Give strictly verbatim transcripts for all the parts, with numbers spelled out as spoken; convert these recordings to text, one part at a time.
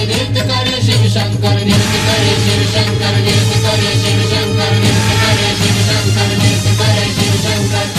नृत्य करे शिव शंकर नृत्य करे शिव शंकर नृत्य करे शिव शंकर नृत्य करे शिव शंकर नृत्य करे शिव शंकर।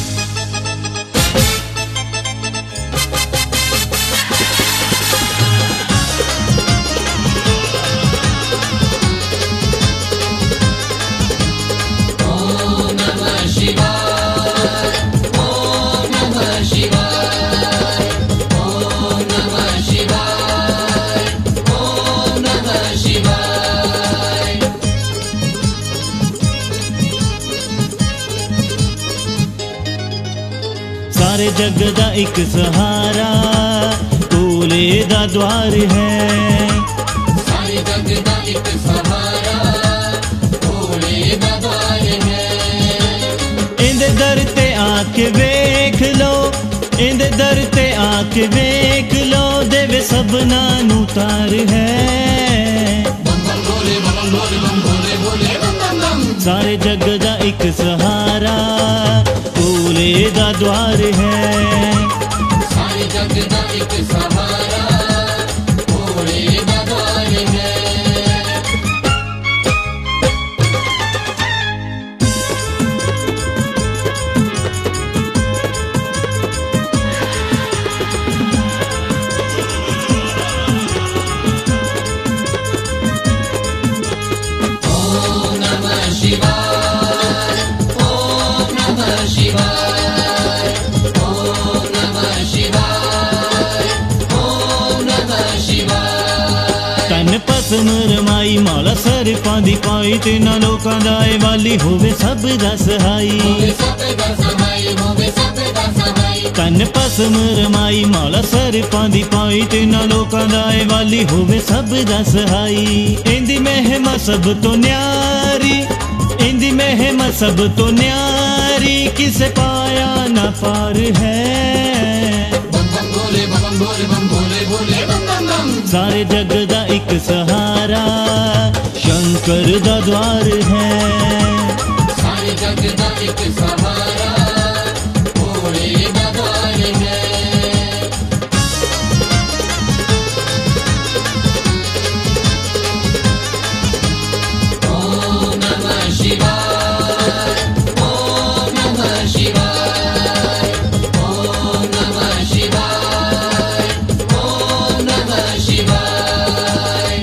सारे जग दा एक सहारा भोले दा द्वार है। सारे जग दा एक सहारा भोले दा द्वार है। इंदे दर ते आके वेख लो इंदे दर ते आके वेख लो देवे सबना नू तार है। बम बम भोले बम भोले बम भोले भोले बम बम बम। सारे जग दा एक सहारा भोले दा द्वार है। सारे जग दा एक सहारा भोले दा द्वार है। ओम नमः शिवाय ओम नमः शिवाय ओम नमः शिवाय ओम नमः शिवाय। तन पसम रमाई माला सर पांदी पाई तिना लोकां दा ए वाली होवे सब दा सहाई। होवे सब दा सहाई होवे सब दा सहाई। तन पसम रमाई माला सर पांदी पाई तिना लोकां दा ए वाली होवे सब दा सहाई। इंदी महिमा सब तो न्यारी इंदी महिमा सब तो न्यारी किसे पाया ना पार है। बम बम भोले बम भोले बम भोले भोले बम बम बम। सारे जग दा एक सहारा शंकर दा द्वार है। सारे जग दा एक सहारा भोले दा द्वार है। ओम नमः शिवाय ओम नमः शिवाय ओम नमः शिवाय ओम नमः शिवाय।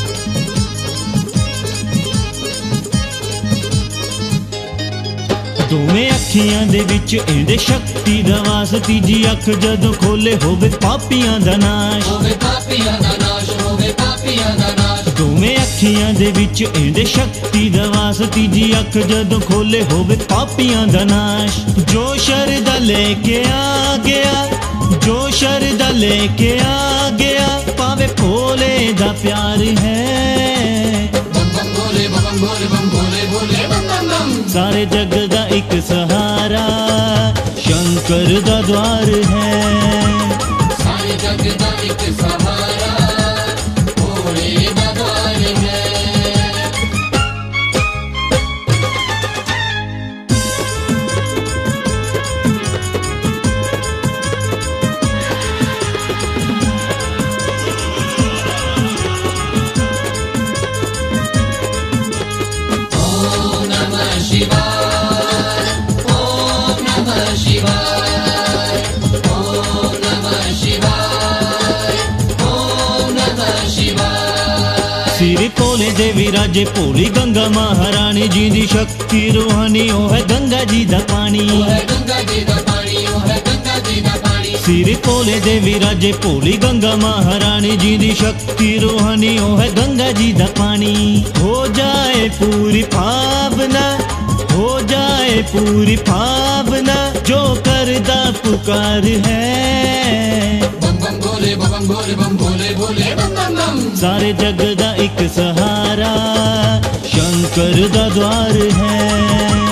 दोवें अखियां दे विच इंदे शक्ति दा वास तीजी अख जदों खोले होवे पापियां दा नाश। होवे पापियां दा नाश होवे पापियां दा नाश। दोवें अखियां दे विच इंदे शक्ति दा वास तीजी अख जदों खोले होवे पापियां दा नाश। जो शरदा लेके आ गया जो शरदा लेके आ गया पावे भोले दा प्यार है। बम बम भोले बम भोले बम भोले भोले बम बम बम। सारे जग दा एक सहारा शंकर दा द्वार है। सारे जग दा एक सहारा भोले दा द्वार है। ओम नमः शिवाय ओम नमः शिवाय ओम नमः शिवाय ओम नमः शिवाय। सिर भोले दे विराजे भोली गंगा महारानी जी दी शक्ति रूहानी ओ है गंगा जी दा पानी। ओ है गंगा जी दा पानी ओ है गंगा जी दा पानी। सिर भोले दे विराजे भोली गंगा महारानी जी दी शक्ति रूहानी ओ है गंगा जी दा पानी। हो जाए पूरी भावना हो जाए पूरी भावना जो करदा पुकार है। बम बम भोले बम भोले बम भोले भोले बम बम बम। सारे जग दा एक सहारा शंकर दा द्वार है।